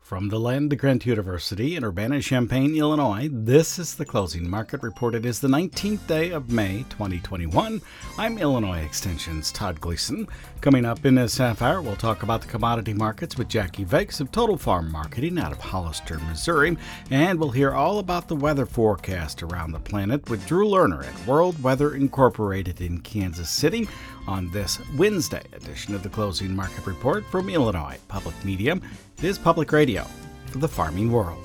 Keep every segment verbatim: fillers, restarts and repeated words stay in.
From the land of Grant University in Urbana-Champaign, Illinois, this is the Closing Market Report. It is the nineteenth day of May, twenty twenty-one. I'm Illinois Extension's Todd Gleason. Coming up in this half hour, we'll talk about the commodity markets with Jackie Vakes of Total Farm Marketing out of Hollister, Missouri. And we'll hear all about the weather forecast around the planet with Drew Lerner at World Weather Incorporated in Kansas City on this Wednesday edition of the Closing Market Report from Illinois Public Media. It is public radio for the farming world.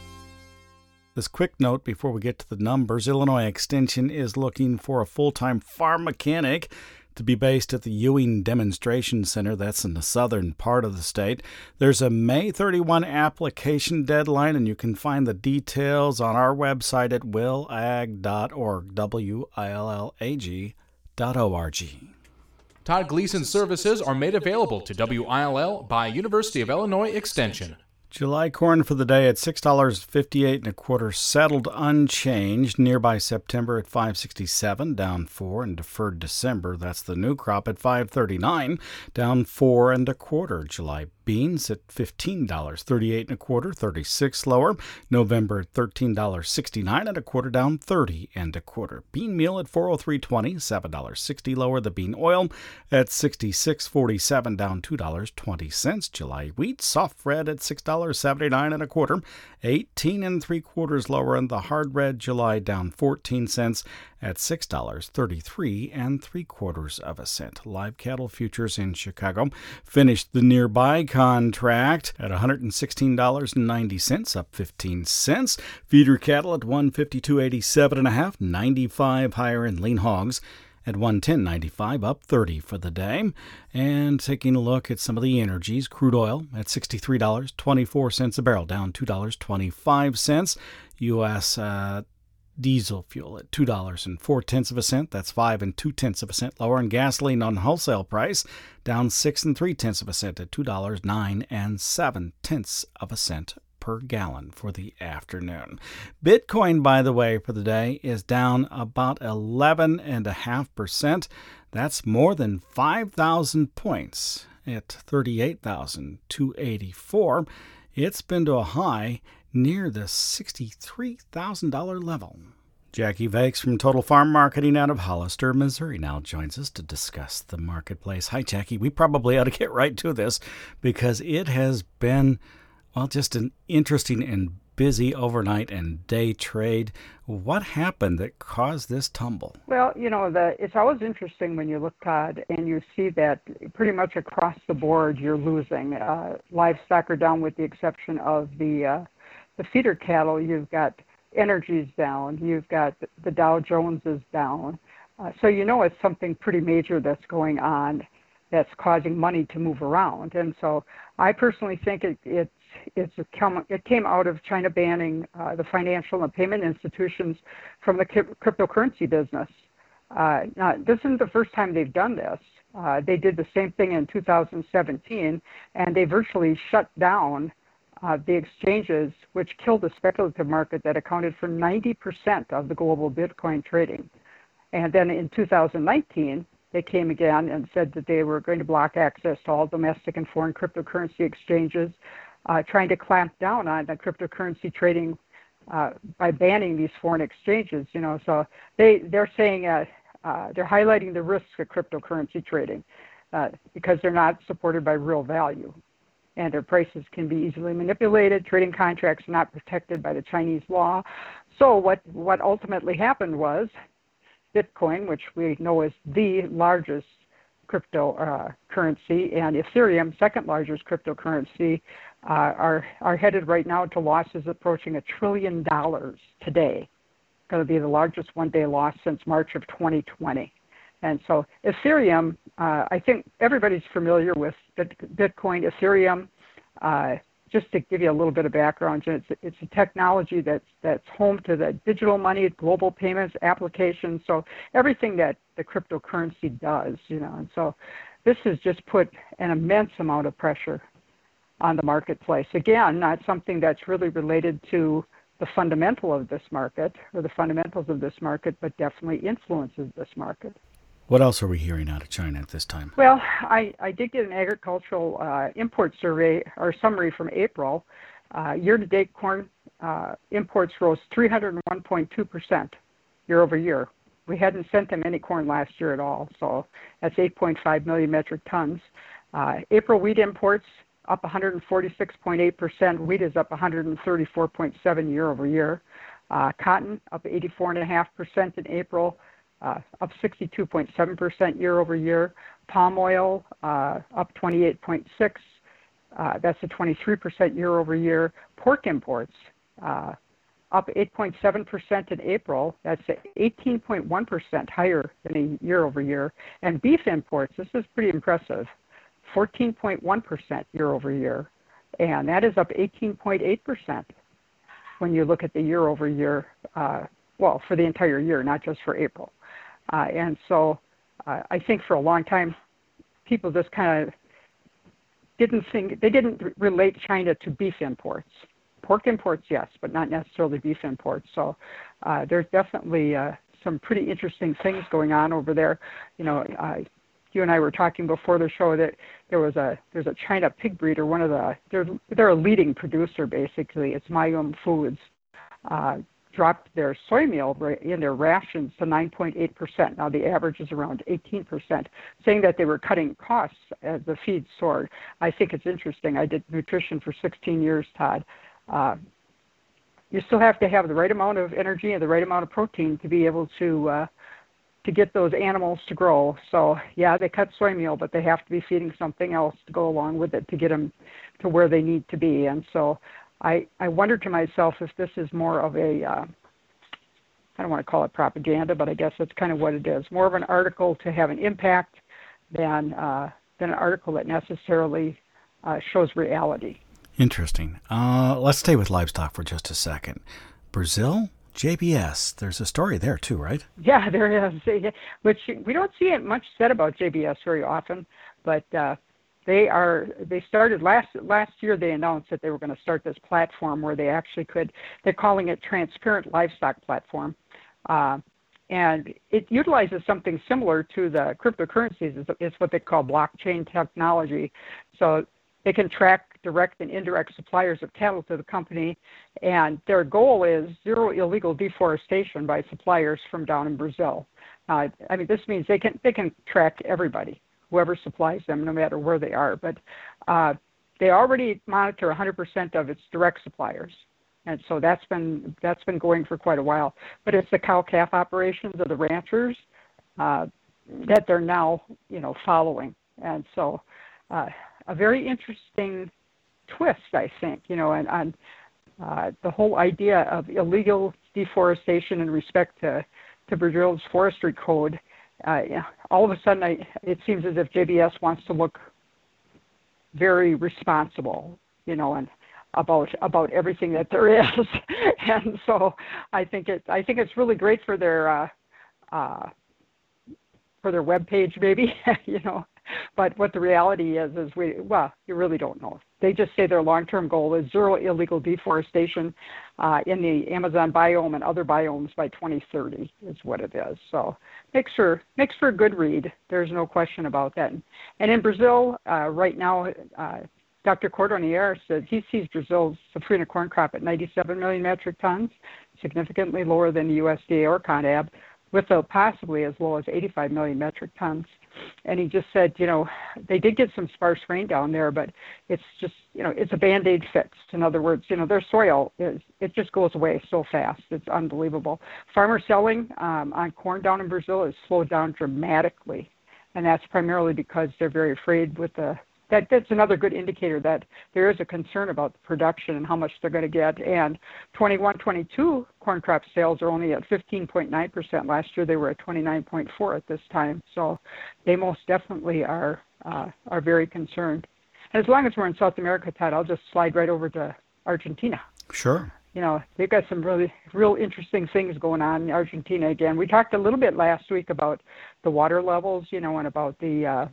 This quick note before we get to the numbers, Illinois Extension is looking for a full-time farm mechanic to be based at the Ewing Demonstration Center. That's in the southern part of the state. There's a May thirty-first application deadline, and you can find the details on our website at willag dot org, W I L L A G dot O R G. Todd Gleason services are made available to W I L L by University of Illinois Extension. July corn for the day at six dollars and fifty-eight cents and a quarter, settled unchanged. Nearby September at five dollars and sixty-seven cents, down four, and deferred December, that's the new crop, at five dollars and thirty-nine cents, down four and a quarter. July beans at fifteen dollars and thirty-eight cents and a quarter, thirty-six cents lower. November at thirteen dollars and sixty-nine cents and a quarter, down thirty and a quarter. Bean meal at four oh three twenty, seven dollars and sixty cents lower. The bean oil at sixty-six forty-seven, down two dollars and twenty cents. July wheat, soft red at six dollars and seventy-nine cents and a quarter, eighteen and three quarters lower. And the hard red July down fourteen cents at six dollars and thirty-three and three quarters of a cent. Live cattle futures in Chicago finished the nearby contract at one hundred sixteen dollars and ninety cents, up fifteen cents. Feeder cattle at one fifty-two eighty-seven and a half, ninety-five higher, and lean hogs at one ten ninety-five, up thirty for the day. And taking a look at some of the energies, crude oil at sixty-three dollars and twenty-four cents a barrel, down two dollars and twenty-five cents. U S uh, diesel fuel at two dollars and four tenths of a cent, that's five and two tenths of a cent lower. And gasoline on wholesale price down six and three tenths of a cent at two dollars nine and seven tenths of a cent per gallon for the afternoon. Bitcoin, by the way, for the day is down about eleven and a half percent. That's more than five thousand points at thirty-eight thousand two hundred eighty-four. It's been to a high near the sixty-three thousand dollars level. Jackie Vakes from Total Farm Marketing out of Hollister, Missouri, now joins us to discuss the marketplace. Hi, Jackie. We probably ought to get right to this because it has been, well, just an interesting and busy overnight and day trade. What happened that caused this tumble? Well, you know, the, it's always interesting when you look, Todd, and you see that pretty much across the board you're losing. Uh, livestock are down with the exception of the uh, the feeder cattle. You've got energies down. You've got the Dow Jones is down. Uh, so you know it's something pretty major that's going on that's causing money to move around. And so I personally think it, it's it's a come, it came out of China banning uh, the financial and payment institutions from the cryptocurrency business. Uh, now, this isn't the first time they've done this. Uh, they did the same thing in two thousand seventeen, and they virtually shut down uh, the exchanges, which killed the speculative market that accounted for ninety percent of the global Bitcoin trading. And then in two thousand nineteen, they came again and said that they were going to block access to all domestic and foreign cryptocurrency exchanges, uh, trying to clamp down on the cryptocurrency trading uh, by banning these foreign exchanges. You know, so they they're saying uh, uh, they're highlighting the risks of cryptocurrency trading uh, because they're not supported by real value, and their prices can be easily manipulated. Trading contracts are not protected by the Chinese law. So what what ultimately happened was Bitcoin, which we know is the largest cryptocurrency, uh, and Ethereum, second largest cryptocurrency, uh, are are headed right now to losses approaching a trillion dollars today. Going to be the largest one-day loss since March of twenty twenty. And so Ethereum, uh, I think everybody's familiar with Bitcoin. Ethereum, uh, just to give you a little bit of background, it's, it's a technology that's that's home to the digital money, global payments, applications, so everything that the cryptocurrency does, you know. And so this has just put an immense amount of pressure on the marketplace. Again, not something that's really related to the fundamental of this market or the fundamentals of this market, but definitely influences this market. What else are we hearing out of China at this time? Well, I, I did get an agricultural uh, import survey or summary from April. Uh, year-to-date corn uh, imports rose three hundred one point two percent year over year. We hadn't sent them any corn last year at all, so that's eight point five million metric tons. Uh, April wheat imports up one hundred forty-six point eight percent. Wheat is up one hundred thirty-four point seven year over year. Uh, cotton up eighty-four point five percent in April, uh, up sixty-two point seven percent year over year. Palm oil uh, up twenty-eight point six. Uh, that's a twenty-three percent year over year. Pork imports uh, up eight point seven percent in April. That's eighteen point one percent higher than a year over year. And beef imports, this is pretty impressive, fourteen point one percent year over year. And that is up eighteen point eight percent when you look at the year over year, uh, well, for the entire year, not just for April. Uh, and so uh, I think for a long time, people just kind of didn't think, they didn't relate China to beef imports. Pork imports, yes, but not necessarily beef imports. So uh, there's definitely uh, some pretty interesting things going on over there. You know, uh, you and I were talking before the show that there was a there's a China pig breeder, one of the they're they're a leading producer basically. It's Mayum Foods. Uh, dropped their soy meal in their rations to nine point eight percent. Now the average is around eighteen percent, saying that they were cutting costs as the feed soared. I think it's interesting. I did nutrition for sixteen years, Todd. Uh, you still have to have the right amount of energy and the right amount of protein to be able to uh, to get those animals to grow. So yeah, they cut soy meal, but they have to be feeding something else to go along with it to get them to where they need to be. And so I, I wonder to myself if this is more of a, uh, I don't want to call it propaganda, but I guess that's kind of what it is, more of an article to have an impact than, uh, than an article that necessarily uh, shows reality. Interesting. Uh, let's stay with livestock for just a second. Brazil? J B S, there's a story there too, right? Yeah, there is. Which we don't see it much said about J B S very often, but uh, they are. They started last last year. They announced that they were going to start this platform where they actually could. They're calling it Transparent Livestock Platform, uh, and it utilizes something similar to the cryptocurrencies. It's, it's what they call blockchain technology. So they can track direct and indirect suppliers of cattle to the company, and their goal is zero illegal deforestation by suppliers from down in Brazil. Uh, I mean, this means they can they can track everybody, whoever supplies them, no matter where they are. But uh, they already monitor one hundred percent of its direct suppliers, and so that's been that's been going for quite a while. But it's the cow-calf operations of the ranchers uh, that they're now, you know, following, and so uh, a very interesting twist, I think, you know, and on uh, the whole idea of illegal deforestation in respect to, to Brazil's forestry code. Uh, all of a sudden, I, it seems as if J B S wants to look very responsible, you know, and about about everything that there is. And so I think it I think it's really great for their uh, uh, for their webpage, maybe, you know. But what the reality is, is we, well, you really don't know. They just say their long-term goal is zero illegal deforestation uh, in the Amazon biome and other biomes by twenty thirty is what it is. So makes for, makes for a good read. There's no question about that. And in Brazil, uh, right now, uh, Doctor Cordonnier says he sees Brazil's safrinha corn crop at ninety-seven million metric tons, significantly lower than the U S D A or CONAB, with a possibly as low as eighty-five million metric tons. And he just said, you know, they did get some sparse rain down there, but it's just, you know, it's a Band-Aid fix. In other words, you know, their soil, is it just goes away so fast. It's unbelievable. Farmer selling um, on corn down in Brazil has slowed down dramatically, and that's primarily because they're very afraid with the That, that's another good indicator that there is a concern about the production and how much they're going to get. And twenty-one twenty-two corn crop sales are only at fifteen point nine percent. Last year they were at twenty-nine point four at this time. So they most definitely are uh, are very concerned. And as long as we're in South America, Todd, I'll just slide right over to Argentina. Sure. You know, they've got some really, real interesting things going on in Argentina again. We talked a little bit last week about the water levels, you know, and about the uh,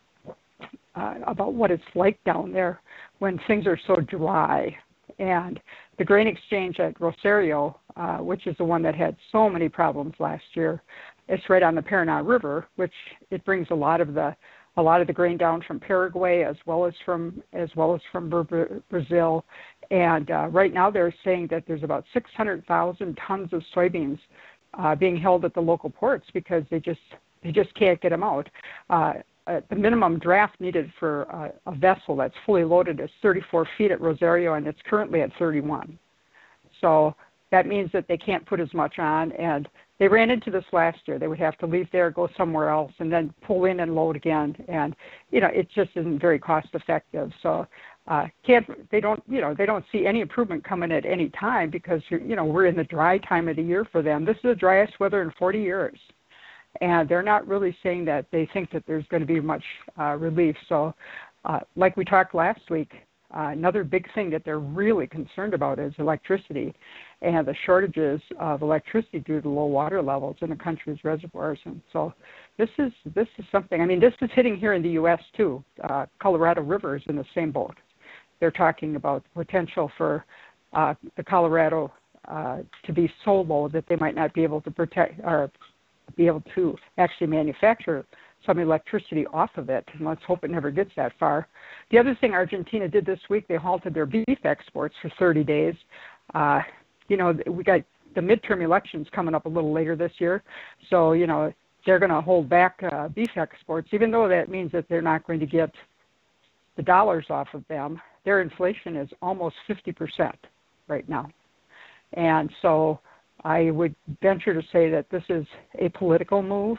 Uh, about what it's like down there when things are so dry. And the grain exchange at Rosario, uh, which is the one that had so many problems last year, it's right on the Paraná River, which it brings a lot of the a lot of the grain down from Paraguay as well as from as well as from Brazil. And uh, right now they're saying that there's about six hundred thousand tons of soybeans uh, being held at the local ports because they just they just can't get them out. Uh, uh, the minimum draft needed for uh, a vessel that's fully loaded is thirty-four feet at Rosario, and it's currently at thirty-one. So that means that they can't put as much on, and they ran into this last year. They would have to leave there, go somewhere else, and then pull in and load again. And, you know, it just isn't very cost effective. So uh, can't, they don't, you know, they don't see any improvement coming at any time because, you know, we're in the dry time of the year for them. This is the driest weather in forty years. And they're not really saying that they think that there's going to be much uh, relief. So uh, like we talked last week, Uh, another big thing that they're really concerned about is electricity and the shortages of electricity due to low water levels in the country's reservoirs. And so this is this is something, I mean, this is hitting here in the U S too. Uh, Colorado River is in the same boat. They're talking about the potential for uh, the Colorado uh, to be so low that they might not be able to protect or be able to actually manufacture some electricity off of it, and let's hope it never gets that far. The other thing Argentina did this week, they halted their beef exports for thirty days. Uh, you know, we got the midterm elections coming up a little later this year, so, you know, they're going to hold back uh, beef exports, even though that means that they're not going to get the dollars off of them. Their inflation is almost fifty percent right now. And so I would venture to say that this is a political move,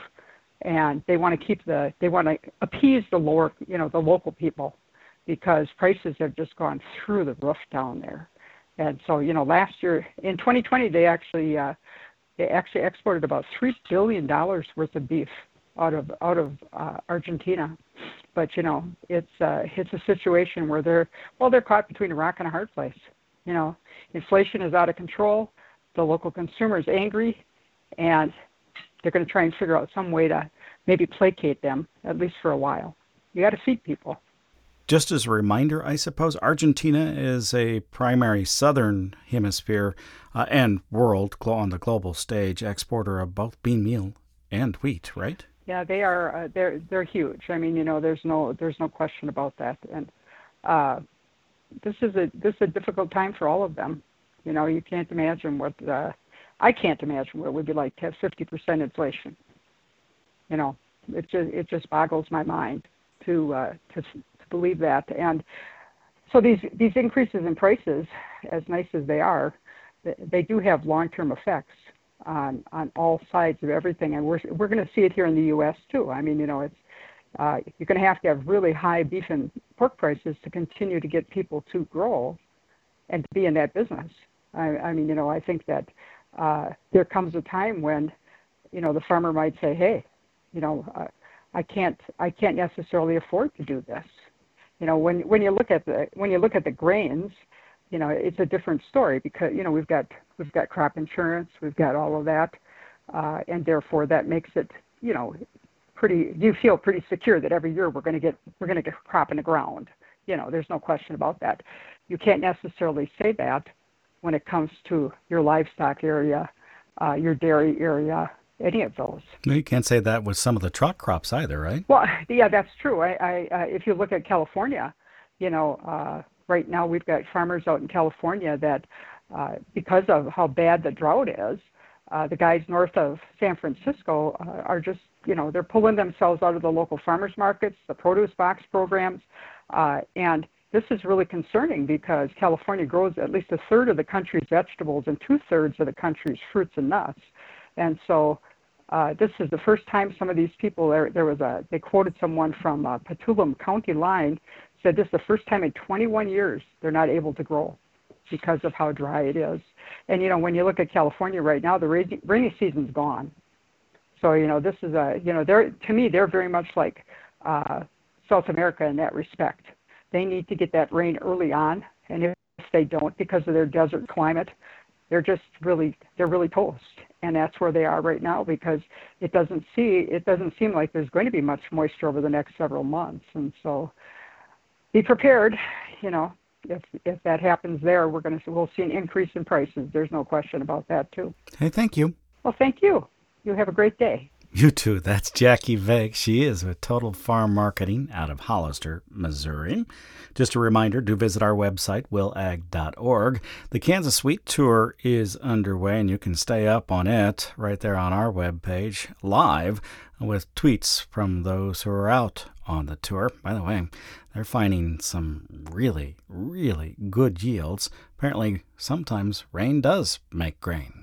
and they want to keep the, they want to appease the lower, you know, the local people, because prices have just gone through the roof down there. And so, you know, last year in twenty twenty, they actually, uh, they actually exported about three billion dollars worth of beef out of out of uh, Argentina. But you know, it's uh, it's a situation where they're well, they're caught between a rock and a hard place. You know, inflation is out of control. The local consumer is angry, and they're going to try and figure out some way to maybe placate them, at least for a while. You got to feed people. Just as a reminder, I suppose, Argentina is a primary southern hemisphere uh, and world on the global stage exporter of both bean meal and wheat, right? Yeah, they are. Uh, they're they're huge. I mean, you know, there's no there's no question about that. And uh, this is a this is a difficult time for all of them. You know, you can't imagine what uh, I can't imagine what it would be like to have fifty percent inflation. You know, it just it just boggles my mind to uh, to, to believe that. And so these these increases in prices, as nice as they are, they do have long-term effects on on all sides of everything, and we're we're going to see it here in the U S too. I mean, you know, it's uh, you're going to have to have really high beef and pork prices to continue to get people to grow and to be in that business. I, I mean, you know, I think that uh, there comes a time when, you know, the farmer might say, hey, you know, uh, I can't I can't necessarily afford to do this. You know, when when you look at the when you look at the grains, you know, it's a different story because, you know, we've got we've got crop insurance, we've got all of that, uh, and therefore that makes it, you know, pretty. You feel pretty secure that every year we're going to get we're going to get crop in the ground. You know, there's no question about that. You can't necessarily say that when it comes to your livestock area, uh, your dairy area, any of those. No, you can't say that with some of the truck crops either, right? Well, yeah, that's true. I, I uh, if you look at California, you know. Uh, Right now, we've got farmers out in California that, uh, because of how bad the drought is, uh, the guys north of San Francisco uh, are just, you know, they're pulling themselves out of the local farmers markets, the produce box programs, uh, and this is really concerning because California grows at least a third of the country's vegetables and two-thirds of the country's fruits and nuts. And so uh, this is the first time some of these people, there, there was a, they quoted someone from uh, Petaluma County line, said this is the first time in twenty-one years they're not able to grow because of how dry it is. And, you know, when you look at California right now, the rainy, rainy season's gone. So, you know, this is a, you know, they're, to me, they're very much like uh, South America in that respect. They need to get that rain early on, and if they don't, because of their desert climate, they're just really, they're really toast. And that's where they are right now because it doesn't see, it doesn't seem like there's going to be much moisture over the next several months. And so, be prepared, you know, if if that happens there, we're going to we'll see an increase in prices. There's no question about that too. Hey, thank you. Well, thank you. You have a great day. You too. That's Jackie Vake. She is with Total Farm Marketing out of Hollister, Missouri. Just a reminder, do visit our website, will ag dot org. The Kansas Wheat Tour is underway, and you can stay up on it right there on our webpage, live, with tweets from those who are out on the tour. By the way, they're finding some really, really good yields. Apparently, sometimes rain does make grain.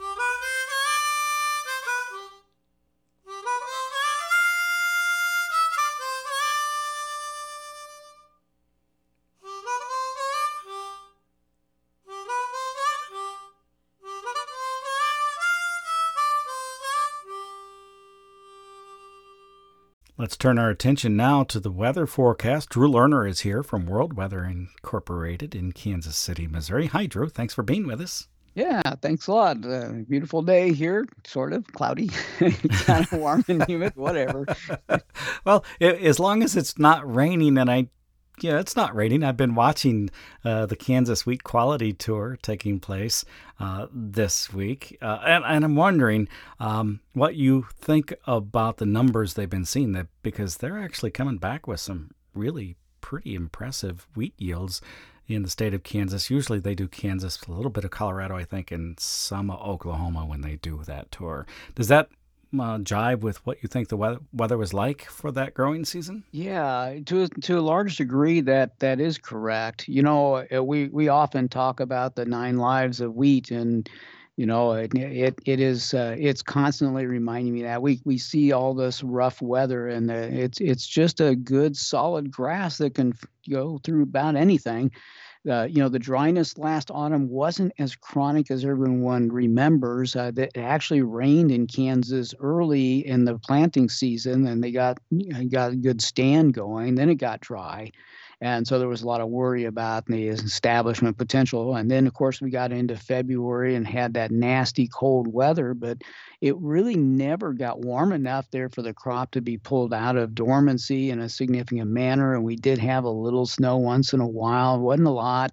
Let's turn our attention now to the weather forecast. Drew Lerner is here from World Weather Incorporated in Kansas City, Missouri. Hi, Drew. Thanks for being with us. Yeah, thanks a lot. Uh, beautiful day here, sort of cloudy, kind of warm and humid, whatever. Well, as long as it's not raining, and I, yeah, it's not raining. I've been watching uh, the Kansas Wheat Quality Tour taking place uh, this week, uh, and, and I'm wondering um, what you think about the numbers they've been seeing, that because they're actually coming back with some really pretty impressive wheat yields in the state of Kansas. Usually they do Kansas, a little bit of Colorado, I think, and some of Oklahoma when they do that tour. Does that uh, jive with what you think the weather, weather was like for that growing season? Yeah, to to a large degree, that that is correct. You know, uh, we we often talk about the nine lives of wheat, and you know, it it, it is uh, it's constantly reminding me that we we see all this rough weather, and uh, it's it's just a good solid grass that can go through about anything. Uh, you know, the dryness last autumn wasn't as chronic as everyone remembers. Uh, that it actually rained in Kansas early in the planting season, and they got got a good stand going. Then it got dry, and so there was a lot of worry about the establishment potential. And then, of course, we got into February and had that nasty cold weather, but it really never got warm enough there for the crop to be pulled out of dormancy in a significant manner. And we did have a little snow once in a while. It wasn't a lot.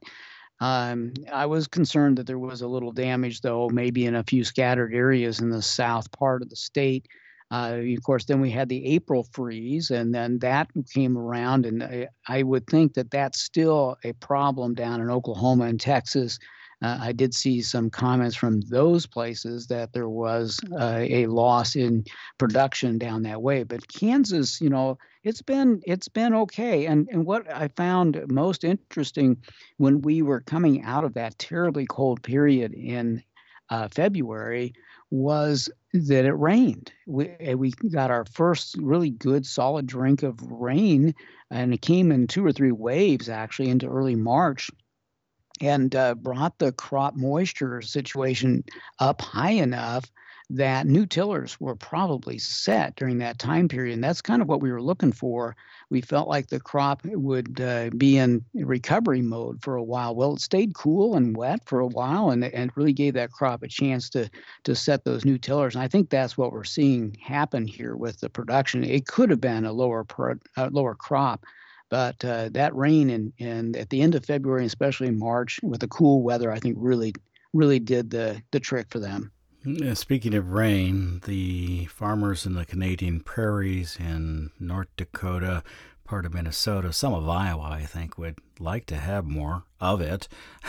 Um, I was concerned that there was a little damage, though, maybe in a few scattered areas in the south part of the state. Uh, of course, then we had the April freeze, and then that came around, and I, I would think that that's still a problem down in Oklahoma and Texas. Uh, I did see some comments from those places that there was uh, a loss in production down that way. But Kansas, you know, it's been it's been okay. And and what I found most interesting when we were coming out of that terribly cold period in uh, February was that it rained. We we got our first really good solid drink of rain, and it came in two or three waves actually into early March, and uh, brought the crop moisture situation up high enough that new tillers were probably set during that time period. And that's kind of what we were looking for. We felt like the crop would uh, be in recovery mode for a while. Well, it stayed cool and wet for a while, and, and really gave that crop a chance to to set those new tillers. And I think that's what we're seeing happen here with the production. It could have been a lower pro, uh, lower crop, but uh, that rain and and at the end of February, especially in March, with the cool weather, I think really really did the the trick for them. Speaking of rain, the farmers in the Canadian prairies in North Dakota, part of Minnesota, some of Iowa, I think, would like to have more of it.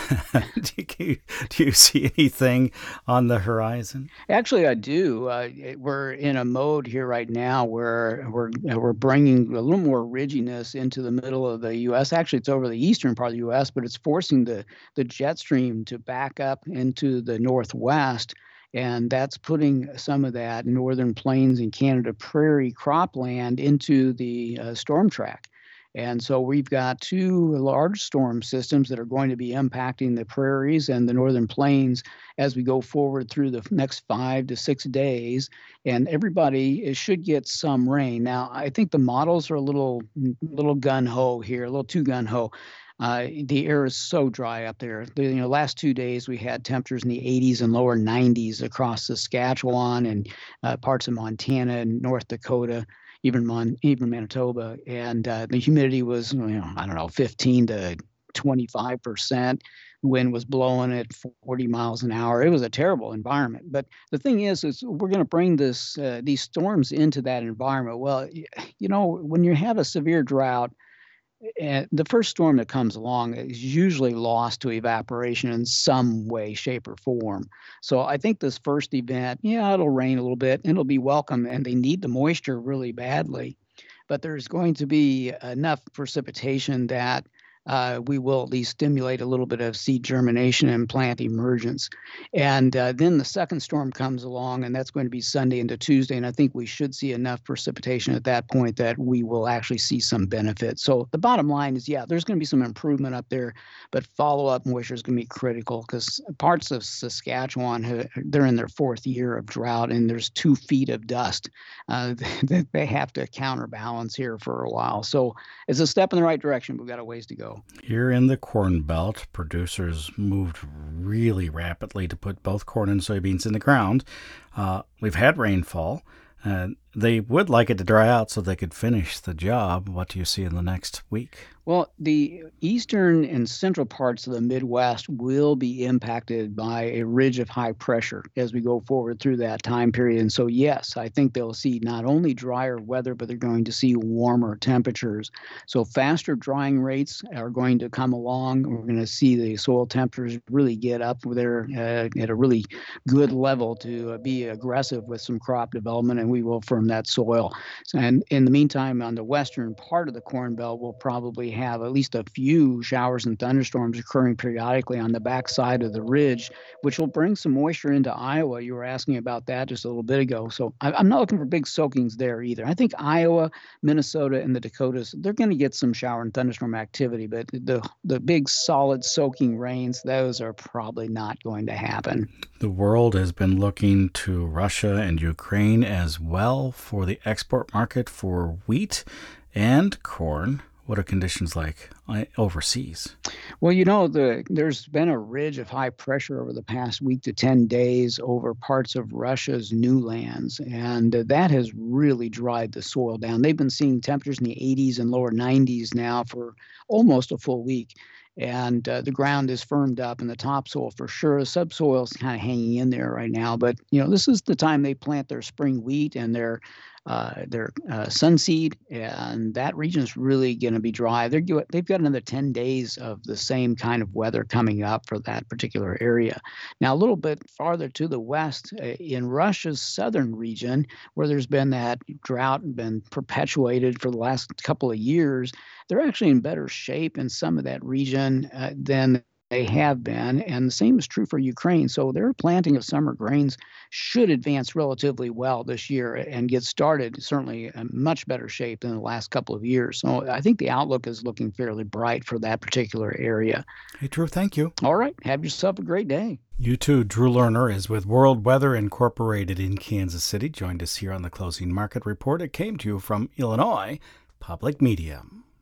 do, you, do you see anything on the horizon? Actually, I do. Uh, we're in a mode here right now where we're we're bringing a little more ridginess into the middle of the U S. Actually, it's over the eastern part of the U S, but it's forcing the the jet stream to back up into the northwest. And that's putting some of that northern plains and Canada prairie cropland into the uh, storm track. And so we've got two large storm systems that are going to be impacting the prairies and the northern plains as we go forward through the next five to six days. And everybody should get some rain. Now, I think the models are a little, little gun-ho here, a little too gun-ho. Uh, the air is so dry up there. The you know, last two days we had temperatures in the eighties and lower nineties across Saskatchewan and uh, parts of Montana and North Dakota, even Mon- even Manitoba. And uh, the humidity was, you know, I don't know, fifteen to twenty-five percent. wind was blowing at forty miles an hour. It was a terrible environment. But the thing is, is we're going to bring this uh, these storms into that environment. Well, you know, when you have a severe drought, and the first storm that comes along is usually lost to evaporation in some way, shape, or form. So I think this first event, yeah, it'll rain a little bit, and it'll be welcome, and they need the moisture really badly. But there's going to be enough precipitation that uh, we will at least stimulate a little bit of seed germination and plant emergence. And uh, then the second storm comes along, and that's going to be Sunday into Tuesday. And I think we should see enough precipitation at that point that we will actually see some benefit. So the bottom line is, yeah, there's going to be some improvement up there, but follow-up moisture is going to be critical because parts of Saskatchewan, they're in their fourth year of drought, and there's two feet of dust uh, that they have to counterbalance here for a while. So it's a step in the right direction, but we've got a ways to go. Here in the Corn Belt, producers moved really rapidly to put both corn and soybeans in the ground. Uh, we've had rainfall. Uh, they would like it to dry out so they could finish the job. What do you see in the next week? Well, the eastern and central parts of the Midwest will be impacted by a ridge of high pressure as we go forward through that time period. And so, yes, I think they'll see not only drier weather, but they're going to see warmer temperatures. So faster drying rates are going to come along. We're going to see the soil temperatures really get up there uh, at a really good level to uh, be aggressive with some crop development, and we will firm that soil. So, and in the meantime, on the western part of the Corn Belt, we'll probably have at least a few showers and thunderstorms occurring periodically on the backside of the ridge, which will bring some moisture into Iowa. You were asking about that just a little bit ago. So I, I'm not looking for big soakings there either. I think Iowa, Minnesota, and the Dakotas, they're going to get some shower and thunderstorm activity, but the, the big solid soaking rains, those are probably not going to happen. The world has been looking to Russia and Ukraine as well for the export market for wheat and corn. What are conditions like overseas? Well, you know, the, there's been a ridge of high pressure over the past week to ten days over parts of Russia's new lands, and uh, that has really dried the soil down. They've been seeing temperatures in the eighties and lower nineties now for almost a full week. And uh, the ground is firmed up in the topsoil for sure. The subsoil is kind of hanging in there right now. But, you know, this is the time they plant their spring wheat and their uh, their uh, sunseed. And that region is really going to be dry. They're, they've got another ten days of the same kind of weather coming up for that particular area. Now, a little bit farther to the west, uh, in Russia's southern region, where there's been that drought and been perpetuated for the last couple of years, they're actually in better shape in some of that region uh, than they have been. And the same is true for Ukraine. So their planting of summer grains should advance relatively well this year and get started certainly in much better shape than the last couple of years. So I think the outlook is looking fairly bright for that particular area. Hey, Drew, thank you. All right. Have yourself a great day. You too. Drew Lerner is with World Weather Incorporated in Kansas City. Joined us here on the Closing Market Report. It came to you from Illinois Public Media.